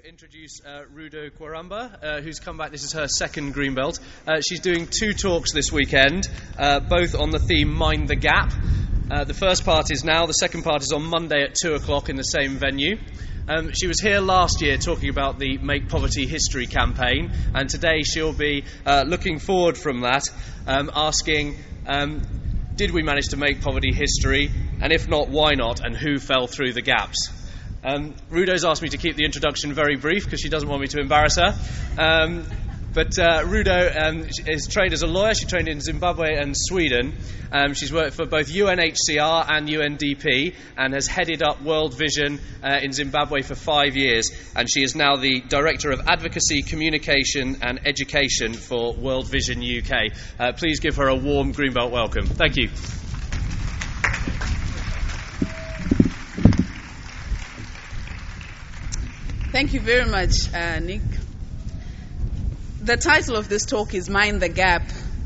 introduce Rudo Kwaramba, who's come back. This is her second Greenbelt. She's doing two talks this weekend, both on the theme Mind the Gap. The first part is now, the second part is on Monday at 2 o'clock in the same venue. She was here last year talking about the Make Poverty History campaign, and today she'll be looking forward from that, asking, did we manage to make poverty history, and if not, why not, and who fell through the gaps? Rudo's asked me to keep the introduction very brief because she doesn't want me to embarrass her. But Rudo is trained as a lawyer. She trained in Zimbabwe and Sweden. She's worked for both UNHCR and UNDP and has headed up World Vision in Zimbabwe for 5 years. And she is now the Director of Advocacy, Communication and Education for World Vision UK. Please give her a warm Greenbelt welcome. Thank you. Thank you very much, Nick. The title of this talk is Mind the Gap.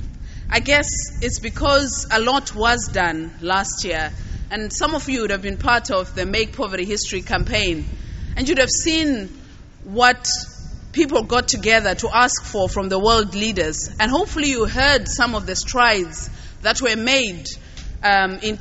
I guess it's because a lot was done last year, and some of you would have been part of the Make Poverty History campaign, and you'd have seen what people got together to ask for from the world leaders, and hopefully you heard some of the strides that were made in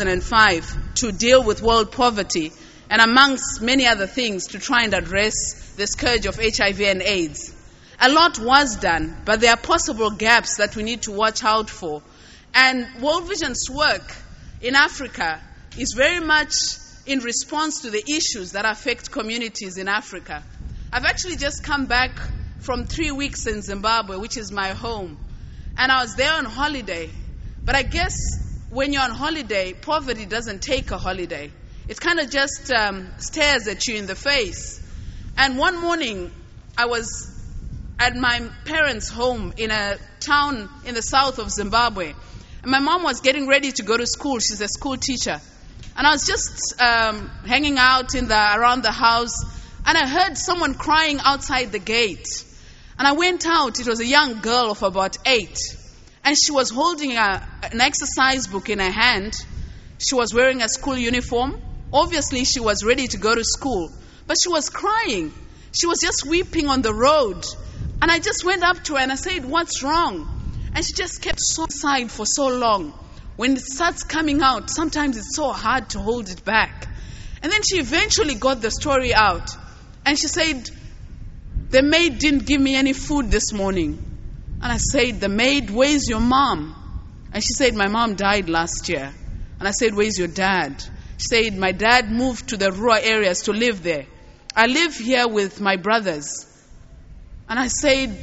2005 to deal with world poverty, and amongst many other things to try and address the scourge of HIV and AIDS. A lot was done, but there are possible gaps that we need to watch out for. And World Vision's work in Africa is very much in response to the issues that affect communities in Africa. I've actually just come back from 3 weeks in Zimbabwe, which is my home. And I was there on holiday. But I guess when you're on holiday, poverty doesn't take a holiday. It kind of just stares at you in the face. And one morning, I was at my parents' home in a town in the south of Zimbabwe. And my mom was getting ready to go to school. She's a school teacher. And I was just hanging out around the house, and I heard someone crying outside the gate. And I went out. It was a young girl of about 8. And she was holding an exercise book in her hand. She was wearing a school uniform. Obviously, she was ready to go to school. But she was crying. She was just weeping on the road. And I just went up to her and I said, "What's wrong?" And she just kept so inside for so long. When it starts coming out, sometimes it's so hard to hold it back. And then she eventually got the story out. And she said, "The maid didn't give me any food this morning." And I said, "The maid, where's your mom?" And she said, "My mom died last year." And I said, "Where's your dad?" She said, "My dad moved to the rural areas to live there. I live here with my brothers." And I said,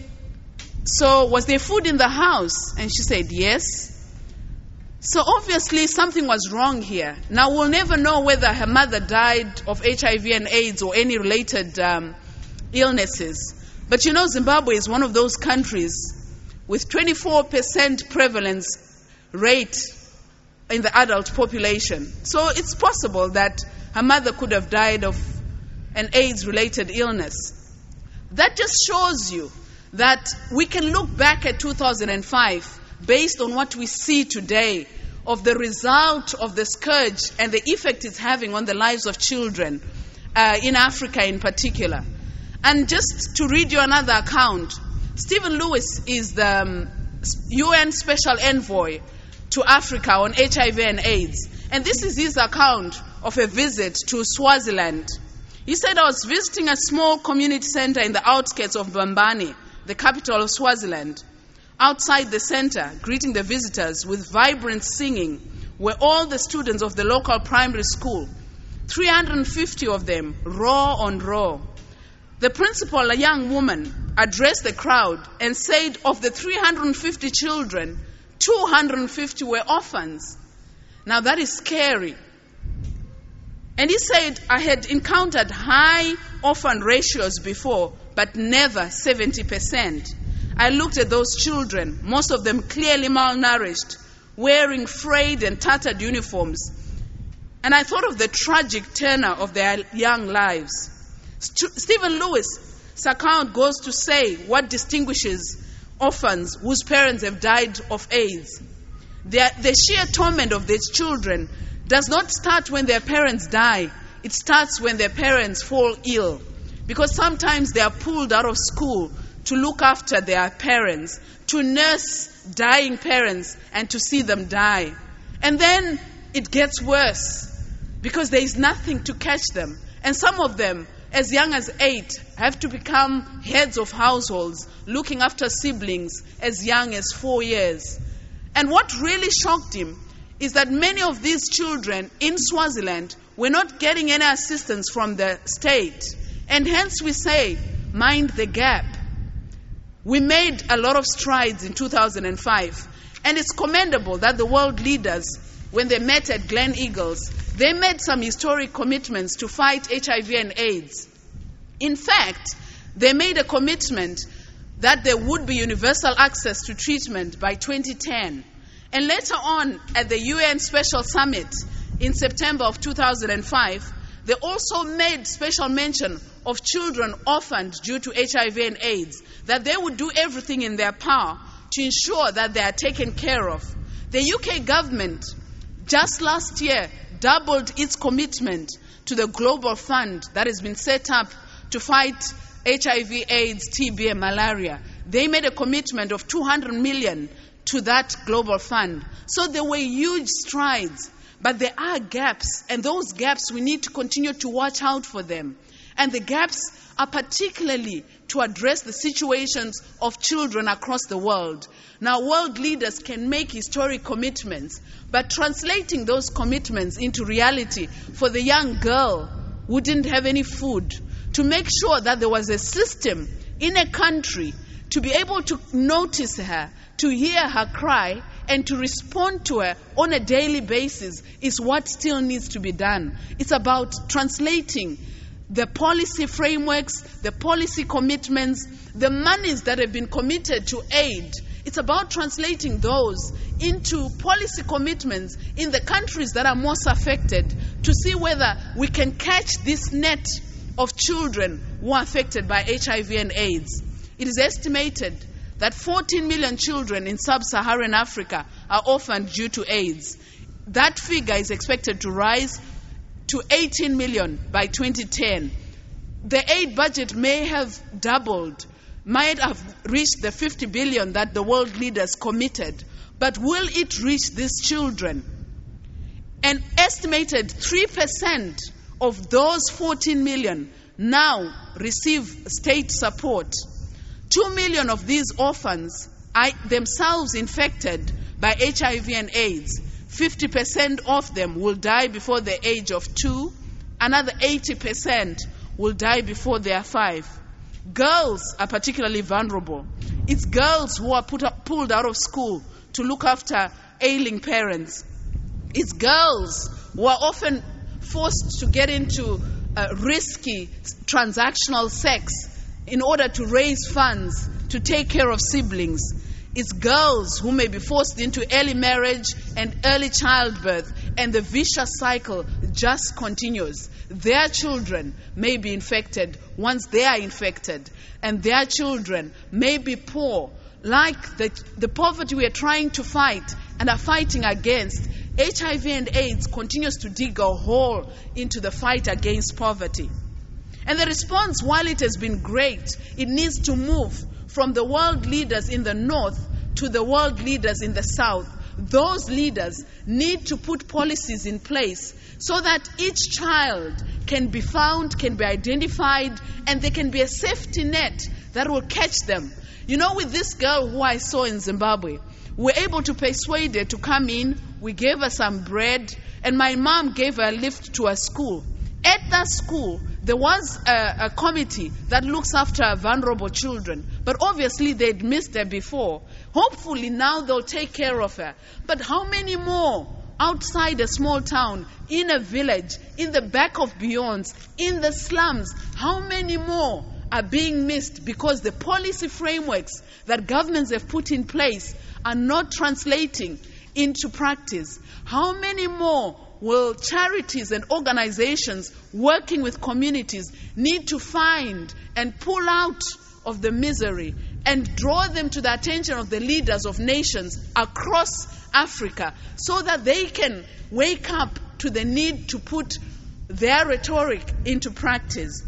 "So was there food in the house?" And she said, "Yes." So obviously something was wrong here. Now we'll never know whether her mother died of HIV and AIDS or any related illnesses. But you know, Zimbabwe is one of those countries with 24% prevalence rate in the adult population. So it's possible that her mother could have died of an AIDS-related illness. That just shows you that we can look back at 2005 based on what we see today of the result of the scourge and the effect it's having on the lives of children in Africa in particular. And just to read you another account, Stephen Lewis is the UN Special Envoy to Africa on HIV and AIDS. And this is his account of a visit to Swaziland. He said, "I was visiting a small community center in the outskirts of Bambani, the capital of Swaziland. Outside the center, greeting the visitors with vibrant singing, were all the students of the local primary school, 350 of them, row on row. The principal, a young woman, addressed the crowd and said, of the 350 children, 250 were orphans." Now that is scary. And he said, "I had encountered high orphan ratios before, but never 70%. I looked at those children, most of them clearly malnourished, wearing frayed and tattered uniforms. And I thought of the tragic tenor of their young lives." Stephen Lewis' account goes to say what distinguishes orphans whose parents have died of AIDS. The sheer torment of these children does not start when their parents die. It starts when their parents fall ill. because sometimes they are pulled out of school to look after their parents, to nurse dying parents and to see them die. And then it gets worse because there is nothing to catch them. And some of them, as young as 8, have to become heads of households, looking after siblings as young as 4 years. And what really shocked him is that many of these children in Swaziland were not getting any assistance from the state. And hence we say, mind the gap. We made a lot of strides in 2005. And it's commendable that the world leaders, when they met at Glen Eagles, they made some historic commitments to fight HIV and AIDS. In fact, they made a commitment that there would be universal access to treatment by 2010. And later on, at the UN Special Summit in September of 2005, they also made special mention of children orphaned due to HIV and AIDS, that they would do everything in their power to ensure that they are taken care of. The UK government, just last year, doubled its commitment to the global fund that has been set up to fight HIV, AIDS, TB, and malaria. They made a commitment of 200 million to that global fund. So there were huge strides, but there are gaps, and those gaps we need to continue to watch out for them. And the gaps are particularly to address the situations of children across the world. Now, world leaders can make historic commitments, but translating those commitments into reality for the young girl who didn't have any food, to make sure that there was a system in a country to be able to notice her, to hear her cry, and to respond to her on a daily basis is what still needs to be done. It's about translating the policy frameworks, the policy commitments, the monies that have been committed to aid. It's about translating those into policy commitments in the countries that are most affected to see whether we can catch this net of children who are affected by HIV and AIDS. It is estimated that 14 million children in sub-Saharan Africa are orphaned due to AIDS. That figure is expected to rise to 18 million by 2010. The aid budget may have doubled, might have reached the 50 billion that the world leaders committed, but will it reach these children? An estimated 3% of those 14 million now receive state support. 2 million of these orphans are themselves infected by HIV and AIDS. 50% of them will die before the age of 2. Another 80% will die before they are 5. Girls are particularly vulnerable. It's girls who are pulled out of school to look after ailing parents. It's girls who are often forced to get into risky transactional sex in order to raise funds to take care of siblings. It's girls who may be forced into early marriage and early childbirth, and the vicious cycle just continues. Their children may be infected once they are infected, and their children may be poor. Like the poverty we are trying to fight and are fighting against, HIV and AIDS continues to dig a hole into the fight against poverty. And the response, while it has been great, it needs to move from the world leaders in the north to the world leaders in the south. Those leaders need to put policies in place so that each child can be found, can be identified, and there can be a safety net that will catch them. You know, with this girl who I saw in Zimbabwe, we were able to persuade her to come in. We gave her some bread, and my mom gave her a lift to a school. At that school, there was a committee that looks after vulnerable children, but obviously they'd missed her before. Hopefully now they'll take care of her. But how many more outside a small town, in a village, in the back of Beyonds, in the slums, how many more are being missed because the policy frameworks that governments have put in place are not translating into practice? How many more will charities and organizations working with communities need to find and pull out of the misery and draw them to the attention of the leaders of nations across Africa so that they can wake up to the need to put their rhetoric into practice?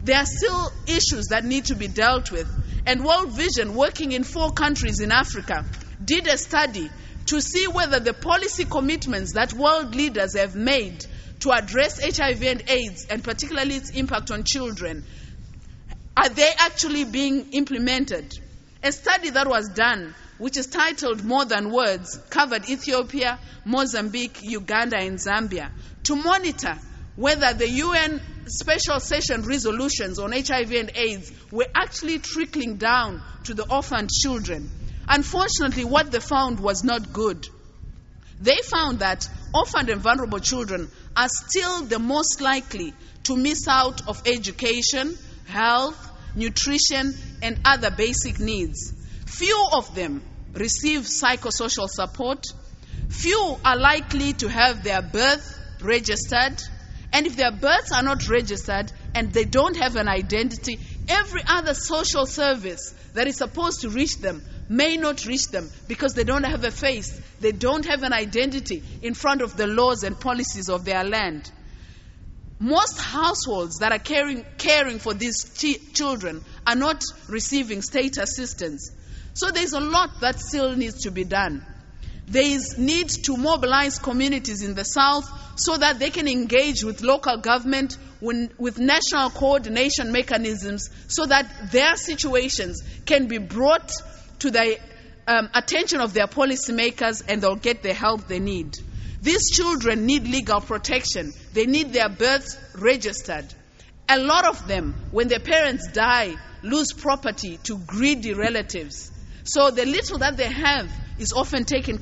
there are still issues that need to be dealt with. And World Vision, working in 4 countries in Africa, did a study to see whether the policy commitments that world leaders have made to address HIV and AIDS, and particularly its impact on children, are they actually being implemented? A study that was done, which is titled More Than Words, covered Ethiopia, Mozambique, Uganda, and Zambia, to monitor whether the UN special session resolutions on HIV and AIDS were actually trickling down to the orphaned children. Unfortunately, what they found was not good. They found that orphaned and vulnerable children are still the most likely to miss out of education, health, nutrition, and other basic needs. Few of them receive psychosocial support. Few are likely to have their birth registered. And if their births are not registered and they don't have an identity, every other social service that is supposed to reach them may not reach them because they don't have a face, they don't have an identity in front of the laws and policies of their land. Most households that are caring for these children are not receiving state assistance. So there's a lot that still needs to be done. There is need to mobilize communities in the South so that they can engage with local government, with national coordination mechanisms, so that their situations can be brought to the attention of their policymakers and they'll get the help they need. These children need legal protection. They need their births registered. A lot of them, when their parents die, lose property to greedy relatives. So the little that they have is often taken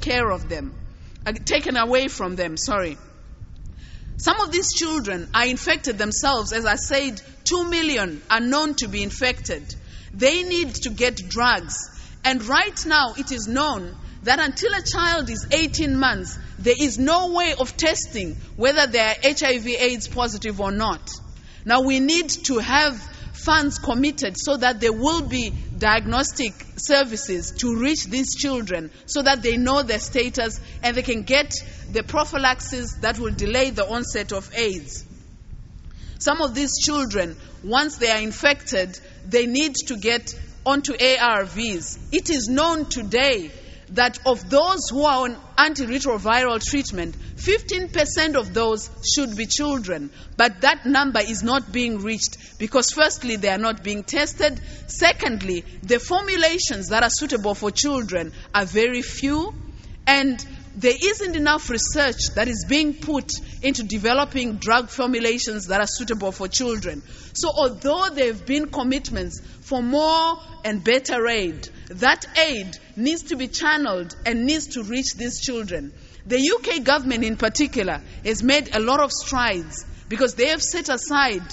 away from them. Some of these children are infected themselves. As I said, 2 million are known to be infected. They need to get drugs. And right now it is known that until a child is 18 months, there is no way of testing whether they are HIV/AIDS positive or not. Now we need to have funds committed so that there will be diagnostic services to reach these children so that they know their status and they can get the prophylaxis that will delay the onset of AIDS. Some of these children, once they are infected, they need to get onto ARVs. It is known today that of those who are on antiretroviral treatment, 15% of those should be children. But that number is not being reached because firstly, they are not being tested. Secondly, the formulations that are suitable for children are very few. And there isn't enough research that is being put into developing drug formulations that are suitable for children. So although there have been commitments for more and better aid, that aid needs to be channeled and needs to reach these children. The UK government in particular has made a lot of strides because they have set aside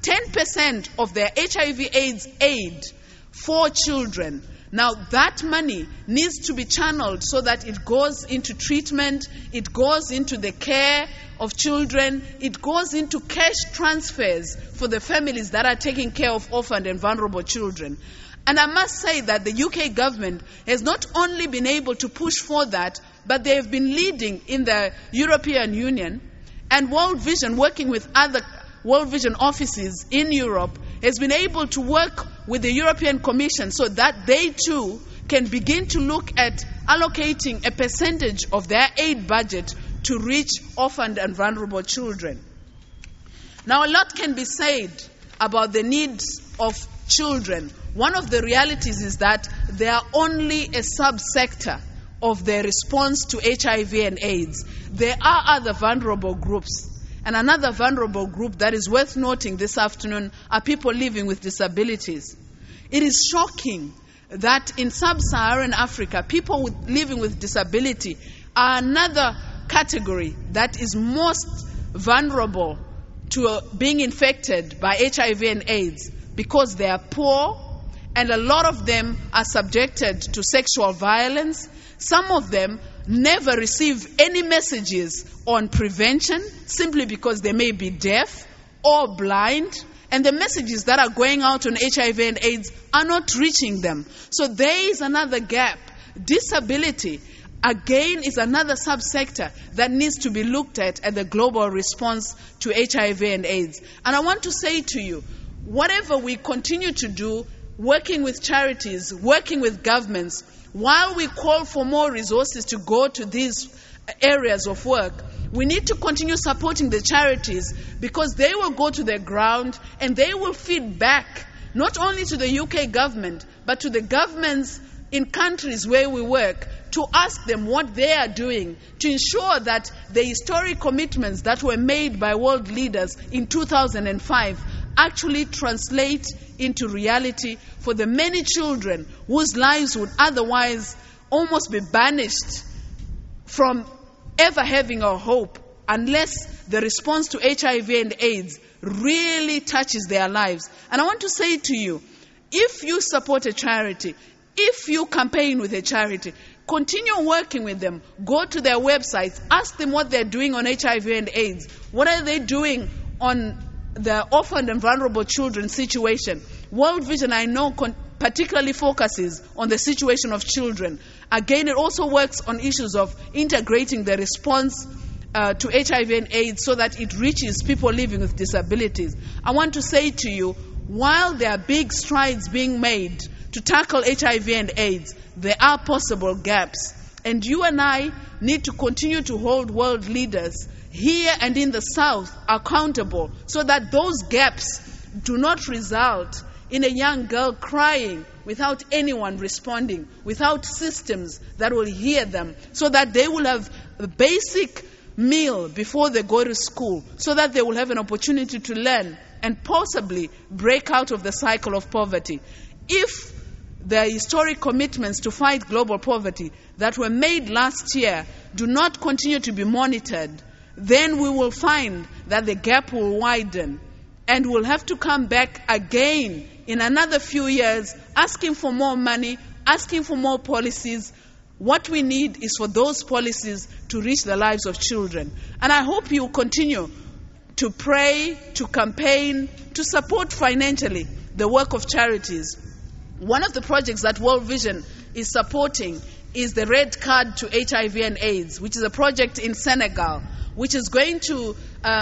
10% of their HIV/AIDS aid for children. Now that money needs to be channeled so that it goes into treatment, it goes into the care of children, it goes into cash transfers for the families that are taking care of orphaned and vulnerable children. And I must say that the UK government has not only been able to push for that, but they have been leading in the European Union, and World Vision, working with other World Vision offices in Europe, has been able to work with the European Commission so that they too can begin to look at allocating a percentage of their aid budget to reach orphaned and vulnerable children. Now, a lot can be said about the needs of children. One of the realities is that they are only a subsector of the response to HIV and AIDS. There are other vulnerable groups. And another vulnerable group that is worth noting this afternoon are people living with disabilities. It is shocking that in sub-Saharan Africa, people living with disability are another category that is most vulnerable to being infected by HIV and AIDS because they are poor, and a lot of them are subjected to sexual violence. Some of them never receive any messages on prevention simply because they may be deaf or blind, and the messages that are going out on HIV and AIDS are not reaching them. So there is another gap. Disability, again, is another subsector that needs to be looked at the global response to HIV and AIDS. And I want to say to you, whatever we continue to do, working with charities, working with governments, while we call for more resources to go to these areas of work, we need to continue supporting the charities, because they will go to the ground and they will feed back not only to the UK government, but to the governments in countries where we work, to ask them what they are doing to ensure that the historic commitments that were made by world leaders in 2005 actually translate into reality for the many children whose lives would otherwise almost be banished from ever having a hope unless the response to HIV and AIDS really touches their lives. And I want to say to you, if you support a charity, if you campaign with a charity, continue working with them. Go to their websites, ask them what they're doing on HIV and AIDS. What are they doing on the orphaned and vulnerable children situation? World Vision, I know, particularly focuses on the situation of children. Again, it also works on issues of integrating the response to HIV and AIDS so that it reaches people living with disabilities. I want to say to you, while there are big strides being made to tackle HIV and AIDS, there are possible gaps. And you and I need to continue to hold world leaders here and in the South accountable so that those gaps do not result in a young girl crying without anyone responding, without systems that will hear them, so that they will have a basic meal before they go to school, so that they will have an opportunity to learn and possibly break out of the cycle of poverty. If the historic commitments to fight global poverty that were made last year do not continue to be monitored, then we will find that the gap will widen, and we'll have to come back again in another few years asking for more money, asking for more policies. What we need is for those policies to reach the lives of children. And I hope you continue to pray, to campaign, to support financially the work of charities. One of the projects that World Vision is supporting is the Red Card to HIV and AIDS, which is a project in Senegal, which is going to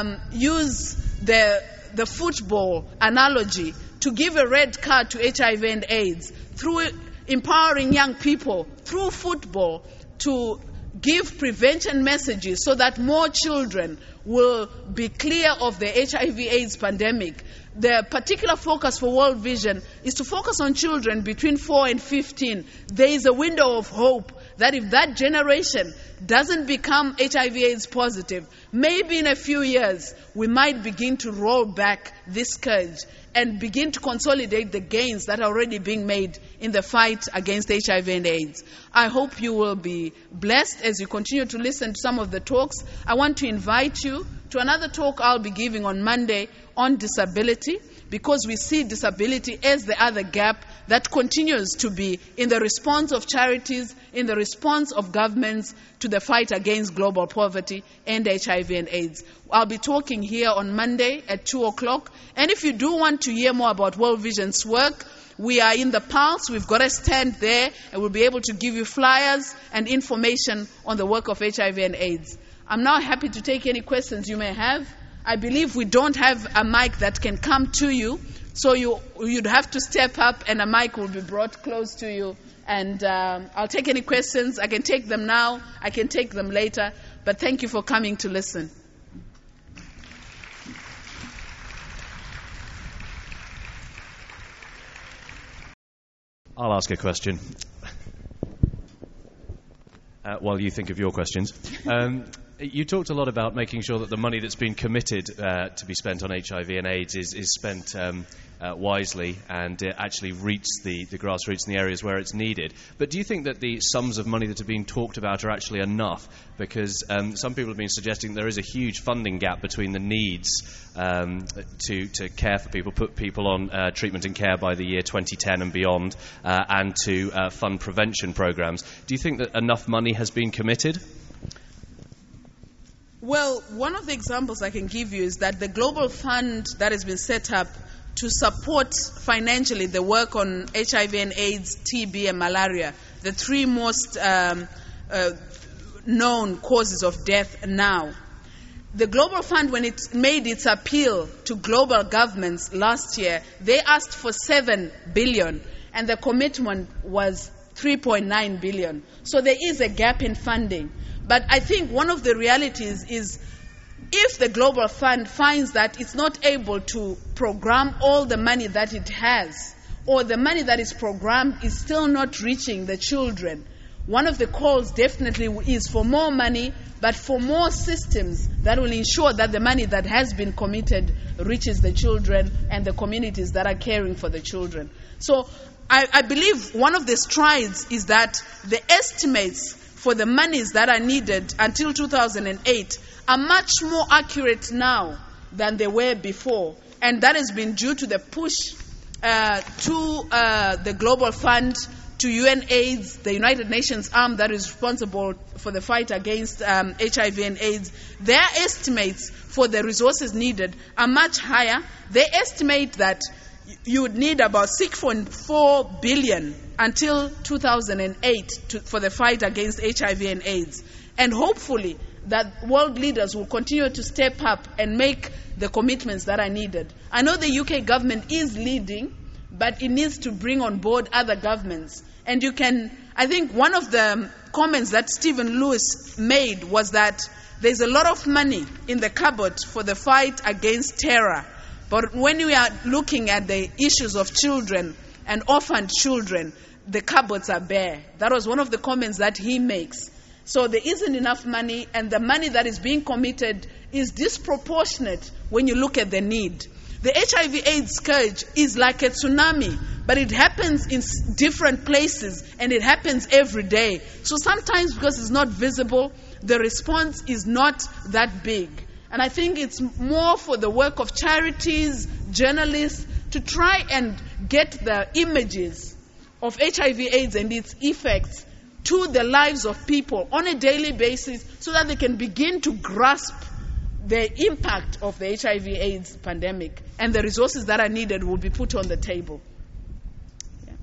use the football analogy to give a red card to HIV and AIDS through empowering young people through football to give prevention messages so that more children will be clear of the HIV/AIDS pandemic. The particular focus for World Vision is to focus on children between 4 and 15. There is a window of hope that if that generation doesn't become HIV/AIDS positive, maybe in a few years we might begin to roll back this scourge and begin to consolidate the gains that are already being made in the fight against HIV and AIDS. I hope you will be blessed as you continue to listen to some of the talks. I want to invite you to another talk I'll be giving on Monday on disability, because we see disability as the other gap that continues to be in the response of charities, in the response of governments to the fight against global poverty and HIV and AIDS. I'll be talking here on Monday at 2 o'clock. And if you do want to hear more about World Vision's work, we are in the Pulse. We've got a stand there, and we'll be able to give you flyers and information on the work of HIV and AIDS. I'm now happy to take any questions you may have. I believe we don't have a mic that can come to you, so you'd have to step up and a mic will be brought close to you. And I'll take any questions. I can take them now. I can take them later. But thank you for coming to listen. I'll ask a question while you think of your questions. You talked a lot about making sure that the money that's been committed to be spent on HIV and AIDS is spent wisely and actually reaches the grassroots in the areas where it's needed. But do you think that the sums of money that are being talked about are actually enough? Because some people have been suggesting there is a huge funding gap between the needs to care for people, put people on treatment and care by the year 2010 and beyond, and to fund prevention programs. Do you think that enough money has been committed? Well, one of the examples I can give you is that the global fund that has been set up to support financially the work on HIV and AIDS, TB and malaria, the three most known causes of death now. The Global Fund, when it made its appeal to global governments last year, they asked for 7 billion, and the commitment was 3.9 billion. So there is a gap in funding. But I think one of the realities is, if the Global Fund finds that it's not able to program all the money that it has, or the money that is programmed is still not reaching the children, one of the calls definitely is for more money, but for more systems that will ensure that the money that has been committed reaches the children and the communities that are caring for the children. So I believe one of the strides is that the estimates for the monies that are needed until 2008 are much more accurate now than they were before. And that has been due to the push to the Global Fund, to UNAIDS, the United Nations arm that is responsible for the fight against HIV and AIDS. Their estimates for the resources needed are much higher. They estimate that you would need about 6.4 billion until 2008 for the fight against HIV and AIDS. And hopefully that world leaders will continue to step up and make the commitments that are needed. I know the UK government is leading, but it needs to bring on board other governments. And I think one of the comments that Stephen Lewis made was that there's a lot of money in the cupboard for the fight against terror. But when we are looking at the issues of children and orphaned children, the cupboards are bare. That was one of the comments that he makes. So there isn't enough money, and the money that is being committed is disproportionate when you look at the need. The HIV/AIDS scourge is like a tsunami, but it happens in different places, and it happens every day. So sometimes, because it's not visible, the response is not that big. And I think it's more for the work of charities, journalists, to try and get the images of HIV/AIDS and its effects to the lives of people on a daily basis, so that they can begin to grasp the impact of the HIV/AIDS pandemic, and the resources that are needed will be put on the table. Yeah.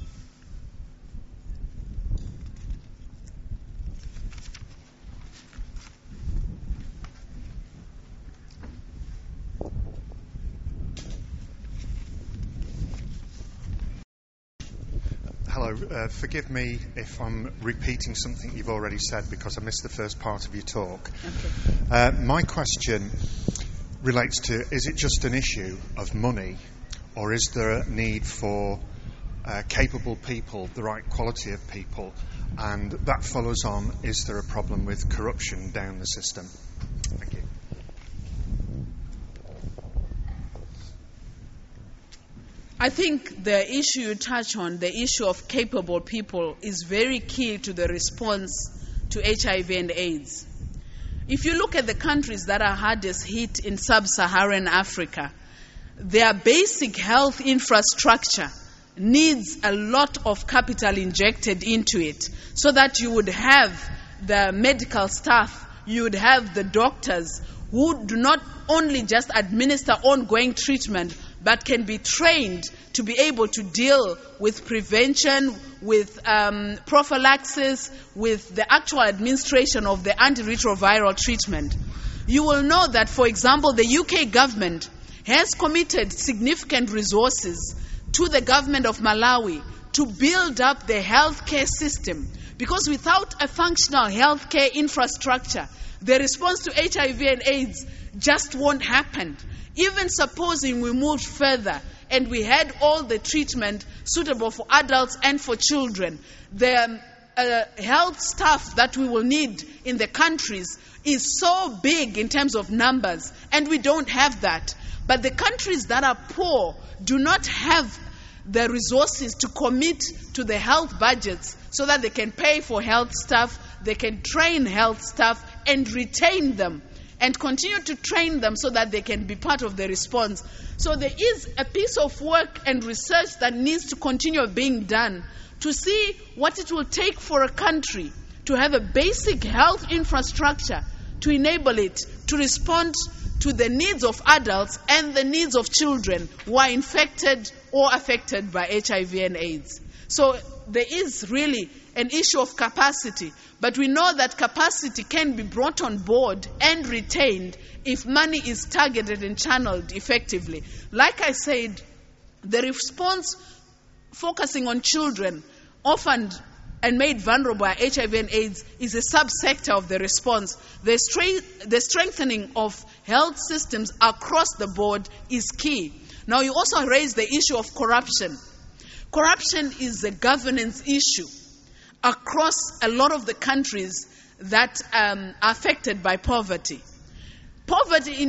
Hello. Forgive me if I'm repeating something you've already said, because I missed the first part of your talk. Okay. My question relates to, is it just an issue of money, or is there a need for capable people, the right quality of people? And that follows on, is there a problem with corruption down the system? Thank you. I think the issue you touch on, the issue of capable people, is very key to the response to HIV and AIDS. If you look at the countries that are hardest hit in sub-Saharan Africa, their basic health infrastructure needs a lot of capital injected into it, so that you would have the medical staff, you would have the doctors who do not only just administer ongoing treatment, but can be trained to be able to deal with prevention, with prophylaxis, with the actual administration of the antiretroviral treatment. You will know that, for example, the UK government has committed significant resources to the government of Malawi to build up the healthcare system. Because without a functional healthcare infrastructure, the response to HIV and AIDS just won't happen. Even supposing we moved further and we had all the treatment suitable for adults and for children, the health staff that we will need in the countries is so big in terms of numbers, and we don't have that. But the countries that are poor do not have the resources to commit to the health budgets so that they can pay for health staff, they can train health staff and retain them, and continue to train them so that they can be part of the response. So there is a piece of work and research that needs to continue being done to see what it will take for a country to have a basic health infrastructure to enable it to respond to the needs of adults and the needs of children who are infected or affected by HIV and AIDS. So there is really an issue of capacity, but we know that capacity can be brought on board and retained if money is targeted and channeled effectively. Like I said, the response focusing on children orphaned and made vulnerable by HIV and AIDS is a subsector of the response. The strengthening of health systems across the board is key. Now, you also raised the issue of corruption. Corruption is a governance issue across a lot of the countries that are affected by poverty. Poverty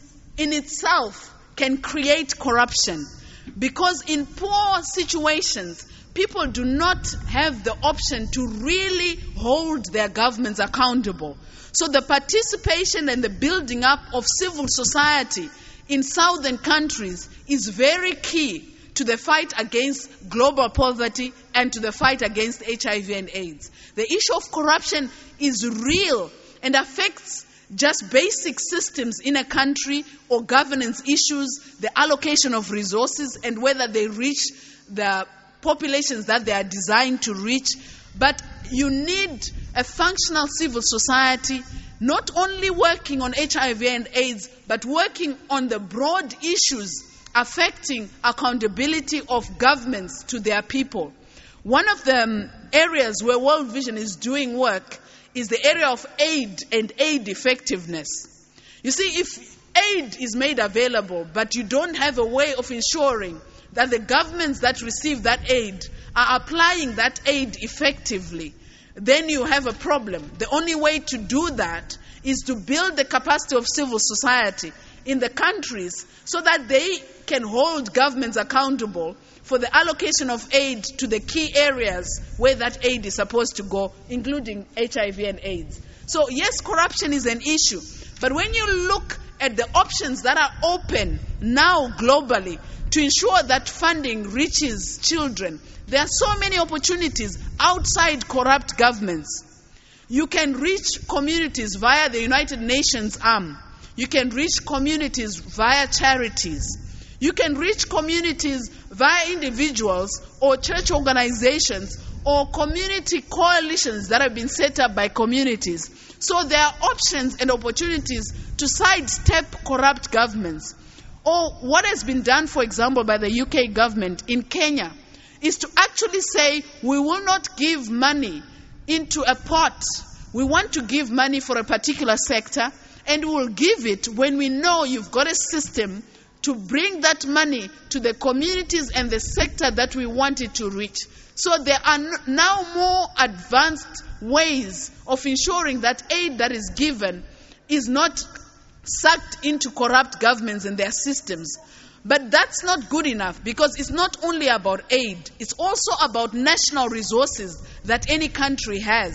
in itself can create corruption, because in poor situations, people do not have the option to really hold their governments accountable. So the participation and the building up of civil society in southern countries is very key to the fight against global poverty and to the fight against HIV and AIDS. The issue of corruption is real and affects just basic systems in a country or governance issues, the allocation of resources and whether they reach the populations that they are designed to reach. But you need a functional civil society, not only working on HIV and AIDS, but working on the broad issues affecting accountability of governments to their people. One of the areas where World Vision is doing work is the area of aid and aid effectiveness. You see, if aid is made available, but you don't have a way of ensuring that the governments that receive that aid are applying that aid effectively, then you have a problem. The only way to do that is to build the capacity of civil society in the countries so that they can hold governments accountable for the allocation of aid to the key areas where that aid is supposed to go, including HIV and AIDS. So yes, corruption is an issue, but when you look at the options that are open now globally to ensure that funding reaches children, there are so many opportunities outside corrupt governments. You can reach communities via the United Nations arm. You can reach communities via charities. You can reach communities via individuals or church organizations or community coalitions that have been set up by communities. So there are options and opportunities to sidestep corrupt governments. Or what has been done, for example, by the UK government in Kenya is to actually say, we will not give money into a pot. We want to give money for a particular sector, and we will give it when we know you've got a system to bring that money to the communities and the sector that we want it to reach. So there are now more advanced ways of ensuring that aid that is given is not sucked into corrupt governments and their systems. But that's not good enough, because it's not only about aid, it's also about national resources that any country has.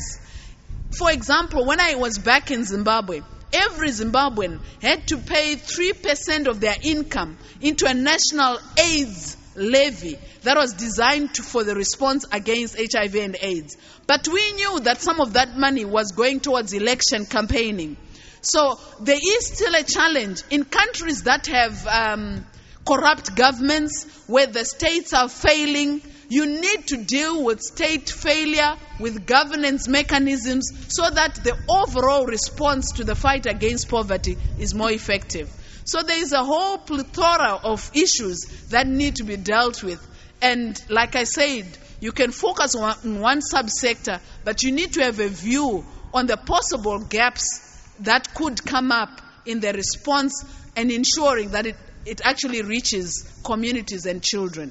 For example, when I was back in Zimbabwe, every Zimbabwean had to pay 3% of their income into a national AIDS levy that was designed for the response against HIV and AIDS. But we knew that some of that money was going towards election campaigning. So there is still a challenge in countries that have corrupt governments, where the states are failing. You need to deal with state failure, with governance mechanisms, so that the overall response to the fight against poverty is more effective. So there is a whole plethora of issues that need to be dealt with. And like I said, you can focus on one subsector, but you need to have a view on the possible gaps that could come up in the response and ensuring that it actually reaches communities and children.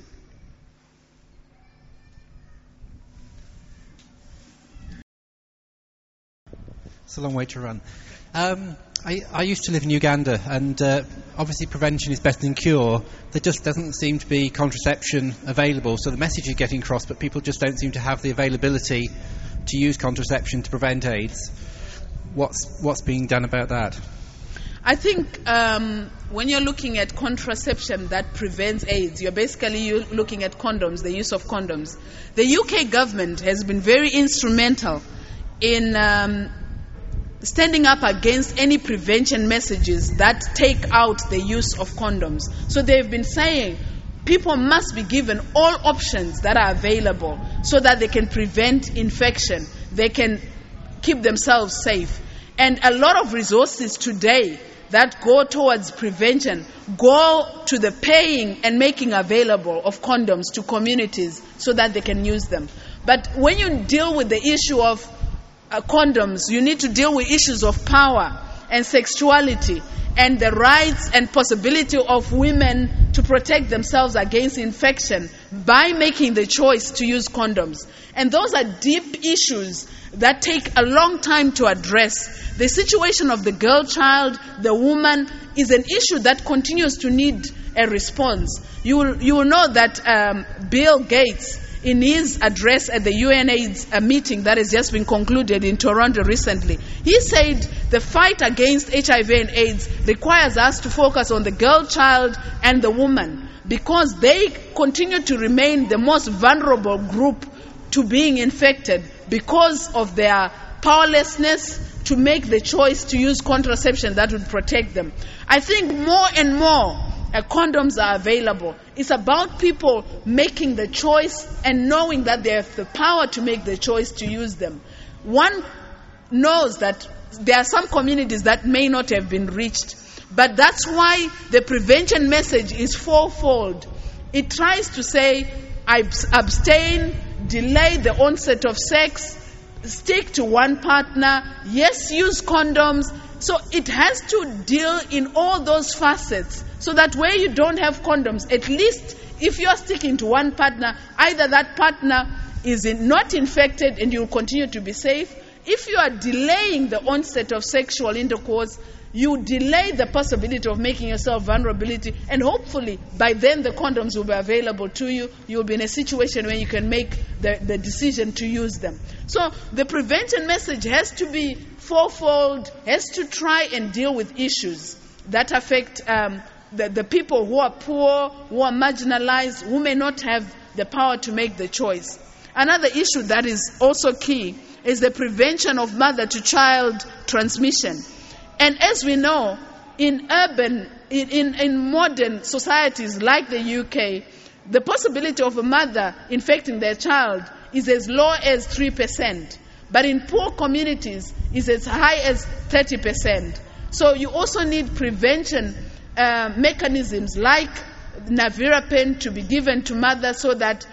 It's a long way to run. I used to live in Uganda, and obviously prevention is better than cure. There just doesn't seem to be contraception available, so the message is getting across, but people just don't seem to have the availability to use contraception to prevent AIDS. What's being done about that? I think when you're looking at contraception that prevents AIDS, you're looking at condoms, the use of condoms. The UK government has been very instrumental in standing up against any prevention messages that take out the use of condoms. So they've been saying, people must be given all options that are available so that they can prevent infection. They can keep themselves safe. And a lot of resources today that go towards prevention go to the paying and making available of condoms to communities so that they can use them. But when you deal with the issue of condoms, you need to deal with issues of power and sexuality and the rights and possibility of women to protect themselves against infection by making the choice to use condoms. And those are deep issues that take a long time to address. The situation of the girl child, the woman, is an issue that continues to need a response. You will know that Bill Gates, in his address at the UNAIDS meeting that has just been concluded in Toronto recently, he said the fight against HIV and AIDS requires us to focus on the girl child and the woman because they continue to remain the most vulnerable group to being infected because of their powerlessness to make the choice to use contraception that would protect them. I think more and more condoms are available. It's about people making the choice and knowing that they have the power to make the choice to use them. One knows that there are some communities that may not have been reached, but that's why the prevention message is fourfold. It tries to say, abstain, delay the onset of sex, stick to one partner, yes, use condoms. So it has to deal in all those facets so that where you don't have condoms, at least if you're sticking to one partner, either that partner is not infected and you'll continue to be safe. If you are delaying the onset of sexual intercourse, you delay the possibility of making yourself vulnerability, and hopefully by then the condoms will be available to you. You'll be in a situation where you can make the decision to use them. So the prevention message has to be fourfold, has to try and deal with issues that affect the people who are poor, who are marginalized, who may not have the power to make the choice. Another issue that is also key is the prevention of mother-to-child transmission. And as we know, in modern societies like the UK, the possibility of a mother infecting their child is as low as 3%. But in poor communities, is as high as 30%. So you also need prevention mechanisms like Nevirapine to be given to mothers so that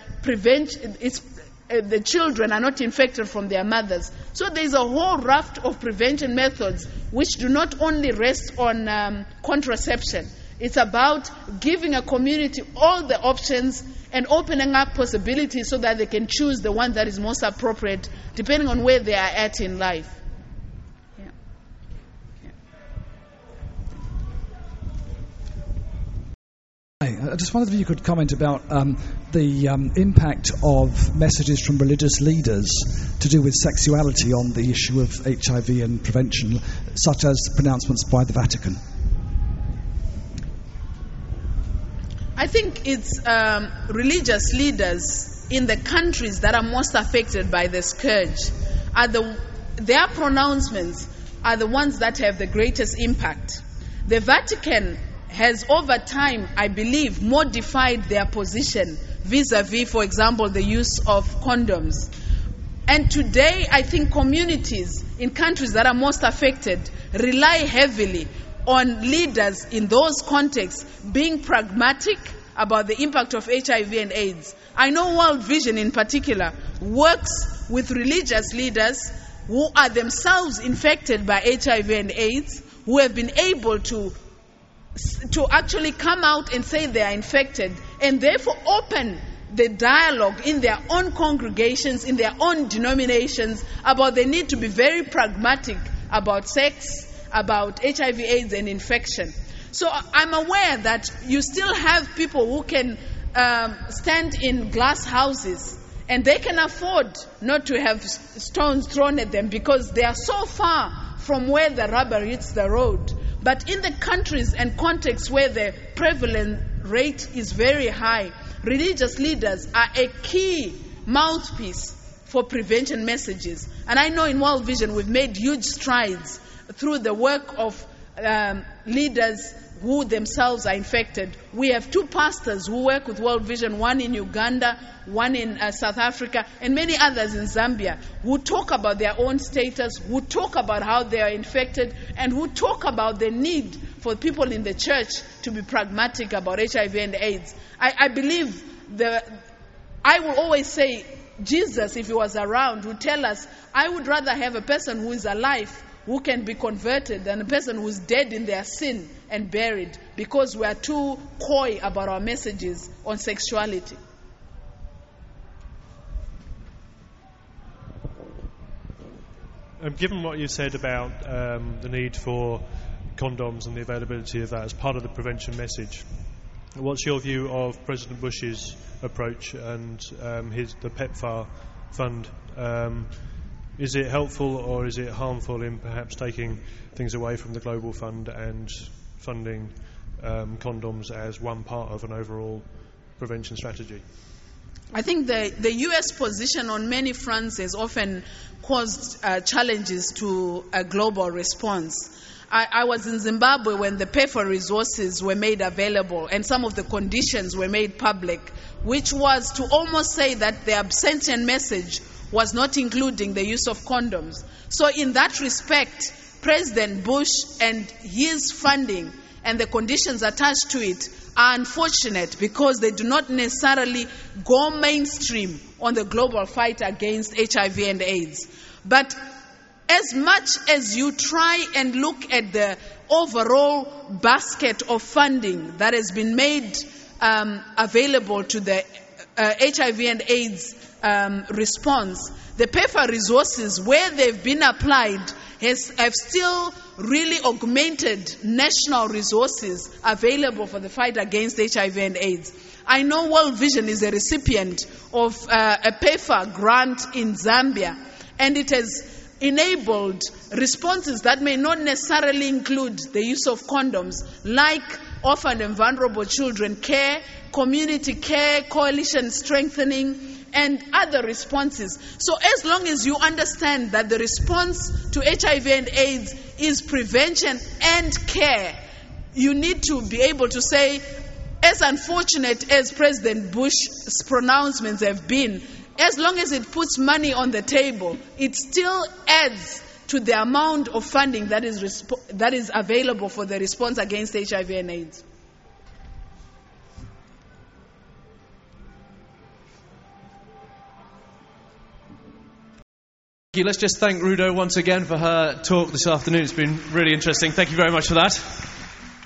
the children are not infected from their mothers. So there is a whole raft of prevention methods which do not only rest on contraception. It's about giving a community all the options and opening up possibilities so that they can choose the one that is most appropriate depending on where they are at in life. I just wondered if you could comment about the impact of messages from religious leaders to do with sexuality on the issue of HIV and prevention, such as pronouncements by the Vatican. I think it's religious leaders in the countries that are most affected by the scourge. Their pronouncements are the ones that have the greatest impact. The Vatican has over time, I believe, modified their position vis-a-vis, for example, the use of condoms. And today, I think communities in countries that are most affected rely heavily on leaders in those contexts being pragmatic about the impact of HIV and AIDS. I know World Vision in particular works with religious leaders who are themselves infected by HIV and AIDS, who have been able to actually come out and say they are infected, and therefore open the dialogue in their own congregations, in their own denominations, about the need to be very pragmatic about sex, about HIV, AIDS, and infection. So I'm aware that you still have people who can stand in glass houses, and they can afford not to have stones thrown at them because they are so far from where the rubber hits the road. But in the countries and contexts where the prevalent rate is very high, religious leaders are a key mouthpiece for prevention messages. And I know in World Vision we've made huge strides through the work of leaders who themselves are infected. We have 2 pastors who work with World Vision, one in Uganda, one in South Africa, and many others in Zambia, who talk about their own status, who talk about how they are infected, and who talk about the need for people in the church to be pragmatic about HIV and AIDS. I believe I will always say, Jesus, if he was around, would tell us, I would rather have a person who is alive, who can be converted, than a person who is dead in their sin and buried, because we are too coy about our messages on sexuality. Given what you said about the need for condoms and the availability of that as part of the prevention message, what's your view of President Bush's approach and the PEPFAR fund? Is it helpful or is it harmful in perhaps taking things away from the Global Fund and funding condoms as one part of an overall prevention strategy? I think the U.S. position on many fronts has often caused challenges to a global response. I was in Zimbabwe when the PEPFAR resources were made available and some of the conditions were made public, which was to almost say that the abstention message was not including the use of condoms. So in that respect, President Bush and his funding and the conditions attached to it are unfortunate because they do not necessarily go mainstream on the global fight against HIV and AIDS. But as much as you try and look at the overall basket of funding that has been made available to the HIV and AIDS response, the PEPFAR resources, where they've been applied, have still really augmented national resources available for the fight against HIV and AIDS. I know World Vision is a recipient of a PEPFAR grant in Zambia, and it has enabled responses that may not necessarily include the use of condoms, like orphan and vulnerable children care, community care, coalition strengthening, and other responses. So as long as you understand that the response to HIV and AIDS is prevention and care, you need to be able to say, as unfortunate as President Bush's pronouncements have been, as long as it puts money on the table, it still adds to the amount of funding that is available for the response against HIV and AIDS. Let's just thank Rudo once again for her talk this afternoon. It's been really interesting. Thank you very much for that.